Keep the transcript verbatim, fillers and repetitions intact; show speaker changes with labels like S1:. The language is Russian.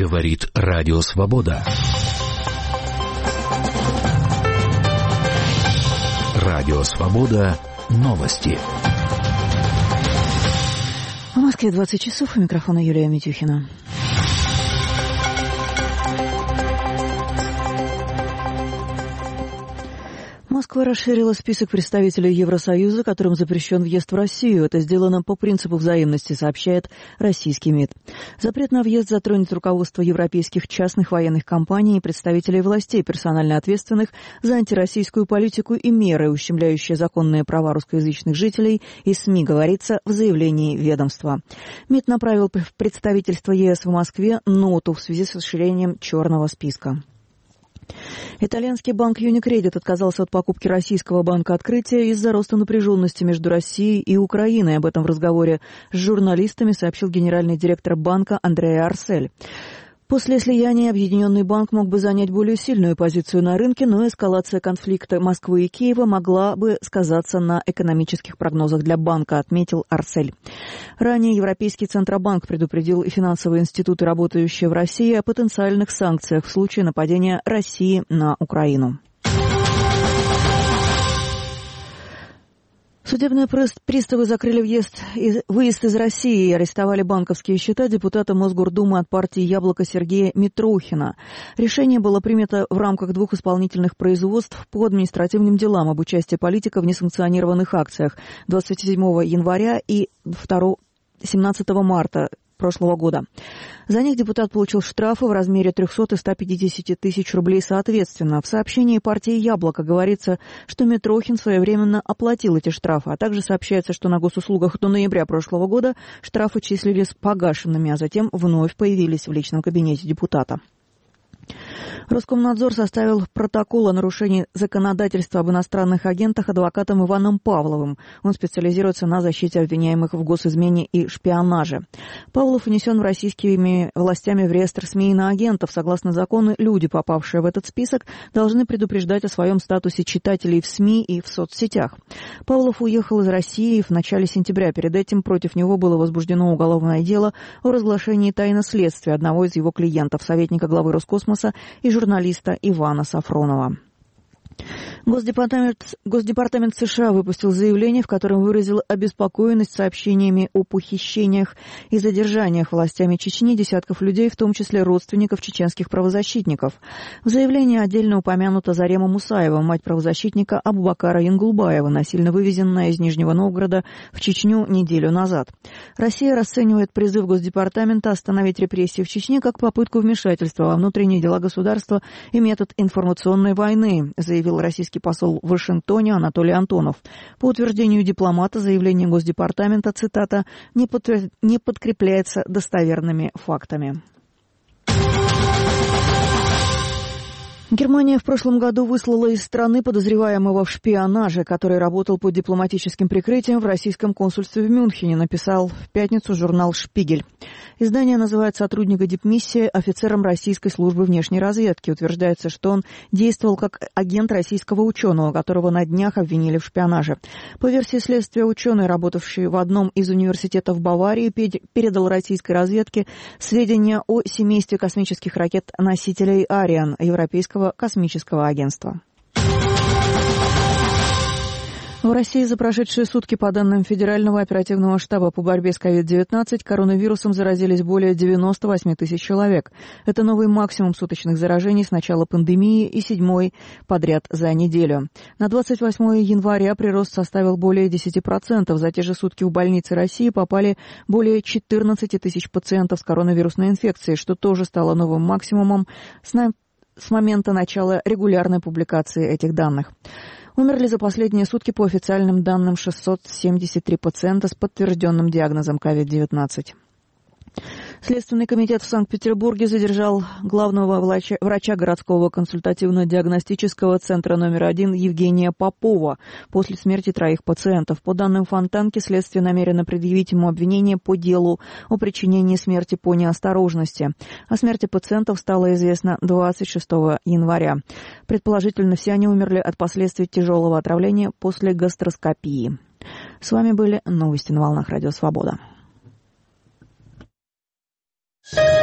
S1: Говорит Радио Свобода. Радио Свобода. Новости.
S2: В Москве двадцать часов. У микрофона Юлия Митюхина. Москва расширила список представителей Евросоюза, которым запрещен въезд в Россию. Это сделано по принципу взаимности, сообщает российский МИД. Запрет на въезд затронет руководство европейских частных военных компаний и представителей властей, персонально ответственных за антироссийскую политику и меры, ущемляющие законные права русскоязычных жителей, и СМИ, говорится в заявлении ведомства. МИД направил в представительство ЕС в Москве ноту в связи с расширением черного списка. Итальянский банк Unicredit отказался от покупки российского банка «Открытие» из-за роста напряженности между Россией и Украиной. Об этом в разговоре с журналистами сообщил генеральный директор банка Андреа Арсель. После слияния объединенный банк мог бы занять более сильную позицию на рынке, но эскалация конфликта Москвы и Киева могла бы сказаться на экономических прогнозах для банка, отметил Арсель. Ранее Европейский Центробанк предупредил и финансовые институты, работающие в России, о потенциальных санкциях в случае нападения России на Украину. Судебные приставы закрыли въезд и выезд из России и арестовали банковские счета депутата Мосгордумы от партии «Яблоко» Сергея Митрохина. Решение было принято в рамках двух исполнительных производств по административным делам об участии политика в несанкционированных акциях двадцать седьмого января и семнадцатого марта прошлого года. За них депутат получил штрафы в размере триста и сто пятьдесят тысяч рублей соответственно. В сообщении партии «Яблоко» говорится, что Митрохин своевременно оплатил эти штрафы, а также сообщается, что на госуслугах до ноября прошлого года штрафы числились погашенными, а затем вновь появились в личном кабинете депутата. Роскомнадзор составил протокол о нарушении законодательства об иностранных агентах адвокатом Иваном Павловым. Он специализируется на защите обвиняемых в госизмене и шпионаже. Павлов внесен в российскими властями в реестр СМИ иноагентов. Согласно закону, люди, попавшие в этот список, должны предупреждать о своем статусе читателей в СМИ и в соцсетях. Павлов уехал из России в начале сентября. Перед этим против него было возбуждено уголовное дело о разглашении тайны следствия одного из его клиентов, советника главы Роскосмоса и журналиста Ивана Сафронова. Госдепартамент, Госдепартамент США выпустил заявление, в котором выразил обеспокоенность сообщениями о похищениях и задержаниях властями Чечни десятков людей, в том числе родственников чеченских правозащитников. В заявлении отдельно упомянута Зарема Мусаева, мать правозащитника Абубакара Янгулбаева, насильно вывезенная из Нижнего Новгорода в Чечню неделю назад. Россия расценивает призыв Госдепартамента остановить репрессии в Чечне как попытку вмешательства во внутренние дела государства и метод информационной войны, заявил российский посол в Вашингтоне Анатолий Антонов. По утверждению дипломата, заявление Госдепартамента, цитата, не, подтвер... не подкрепляется достоверными фактами. Германия в прошлом году выслала из страны подозреваемого в шпионаже, который работал под дипломатическим прикрытием в российском консульстве в Мюнхене, написал в пятницу журнал «Шпигель». Издание называет сотрудника дипмиссии офицером российской службы внешней разведки. Утверждается, что он действовал как агент российского ученого, которого на днях обвинили в шпионаже. По версии следствия, ученый, работавший в одном из университетов Баварии, передал российской разведке сведения о семействе космических ракет-носителей «Ариан» Европейского космического агентства. В России за прошедшие сутки, по данным Федерального оперативного штаба по борьбе с ковид девятнадцать, коронавирусом заразились более девяносто восемь тысяч человек. Это новый максимум суточных заражений с начала пандемии и седьмой подряд за неделю. На двадцать восьмое января прирост составил более десять процентов. За те же сутки в больницы России попали более четырнадцать тысяч пациентов с коронавирусной инфекцией, что тоже стало новым максимумом с с момента начала регулярной публикации этих данных. Умерли за последние сутки по официальным данным шестьсот семьдесят три пациента с подтвержденным диагнозом ковид девятнадцать. Следственный комитет в Санкт-Петербурге задержал главного врача, врача городского консультативно-диагностического центра номер один Евгения Попова после смерти троих пациентов. По данным Фонтанки, следствие намерено предъявить ему обвинение по делу о причинении смерти по неосторожности. О смерти пациентов стало известно двадцать шестого января. Предположительно, все они умерли от последствий тяжелого отравления после гастроскопии. С вами были новости на волнах Радио Свобода.